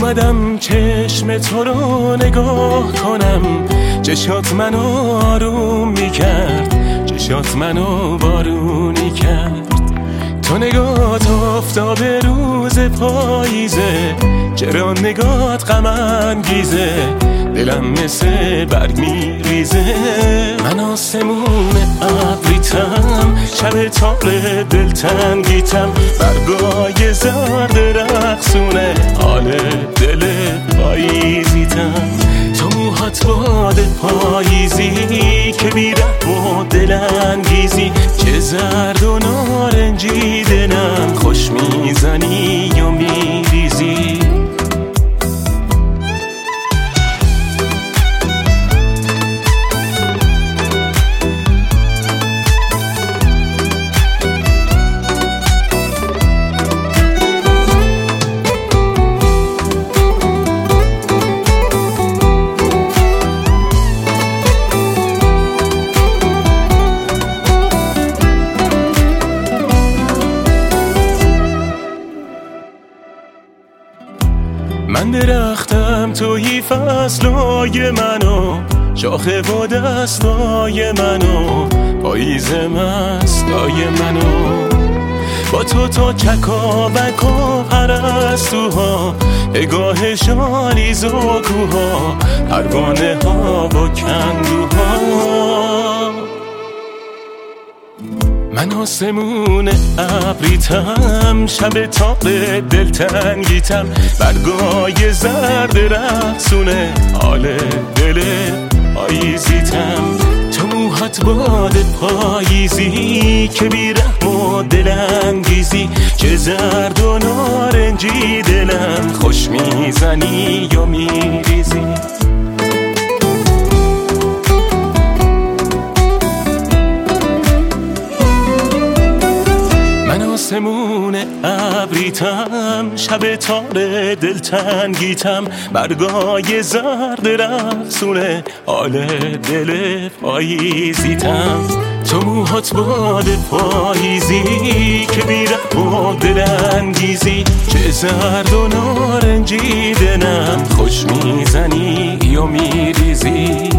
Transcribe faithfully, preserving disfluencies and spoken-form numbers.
اومدم چشم تو رو نگاه کنم، چشات منو آروم میکرد، چشات منو بارونی کرد. تو نگات آفتاب روز پاییزه، چرا نگات غم انگیزه، دلم مثل برگ میریزه. من آسمون ابریتم، شب تار دلتنگیتم، برگای زرد رقصونه حال دل پاییزیتم. تو موهات باد پاییزی که بی‌رحم و دلانگیزی، چه زرد و نارنجی دلم خوش میزنی یا میریزی. من درختم توی فصلای منو، شاخه و دستای منو، پاییز مستای منو. با تو تا چکاوک و پرستوها، نگاه شالیز و کوها، پروانه ها و کندوها. من آسمون ابریتم، شب تار دلتنگیتم، برگای زرد رقصونه حال دل پاییزیتم. تو موهات باد پاییزی که بی‌رحم و دلانگیزی، چه زرد و نارنجی دلم خوش میزنی یا میریزی. آسمون ابریتم، شب تار دلتنگیتم، برگای زرد رقصونه حال دل پاییزیتم. تو موهات باد پاییزی که بی‌رحم و دلانگیزی، چه زرد و نارنجی دلم خوش میزنی یا میریزی.